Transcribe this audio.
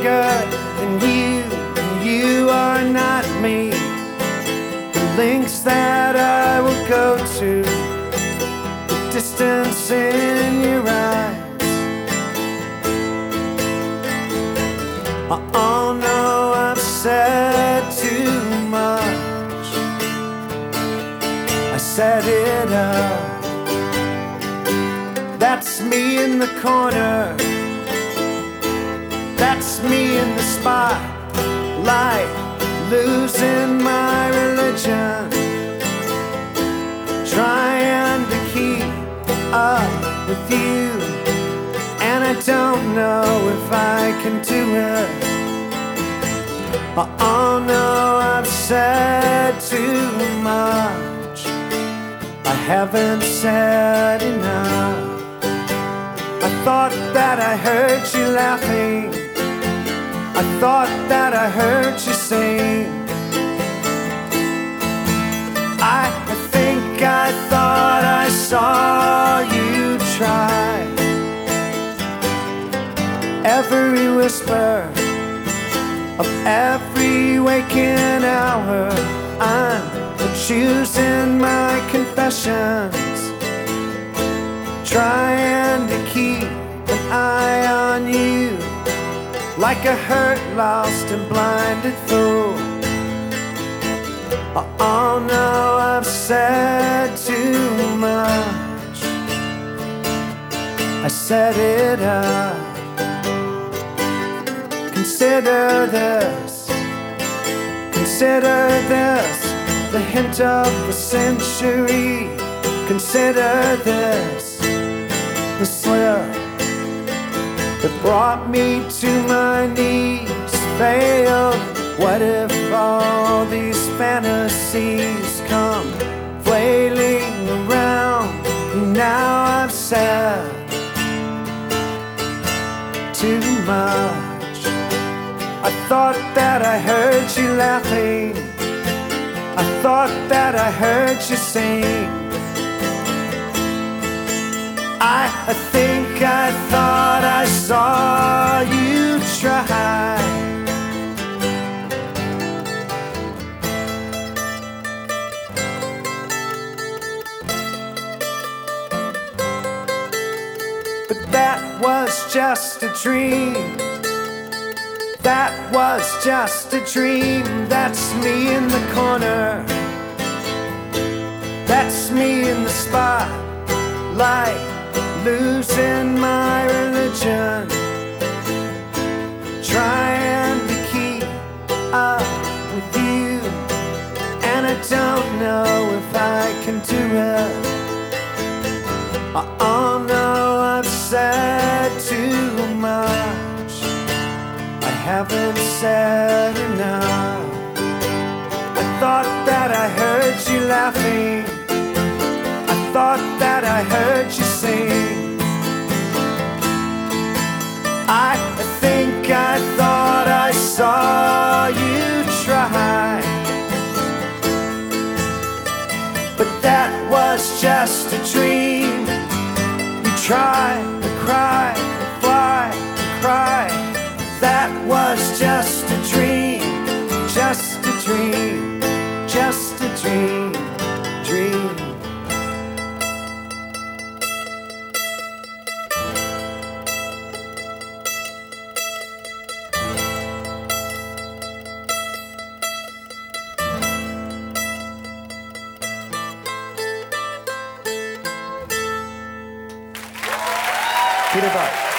stronger than you, and you are not me. The lengths that I will go to, the distance in your eyes. Oh no, I've said too much. I set it up. That's me in the corner. That's me in the spotlight, losing my religion, trying to keep up with you, and I don't know if I can do it. Oh no, I've said too much. I haven't said enough. I thought that I heard you laughing. I thought that I heard you sing. I think I thought I saw you try. Every whisper of every waking hour, I'm choosing my confessions, trying to keep an eye on you, like a hurt, lost and blinded fool. Oh no, I've said too much. I set it up. Consider this, consider this, the hint of the century. Consider this, the slip that brought me to my knees failed. What if all these fantasies come flailing around? Now I've said too much. I thought that I heard you laughing. I thought that I heard you sing. I think I thought I saw you try. But that was just a dream. That was just a dream. That's me in the corner. That's me in the spotlight, losing my religion, trying to keep up with you, and I don't know if I can do it. Oh no, I've said too much. I haven't said enough. I thought that I heard you laughing. I thought that I heard you sing. I think I thought I saw you try. But that was just a dream. You tried to cry, to fly, to cry. That was just a dream, just a dream, just a dream, dream. Peter Buck.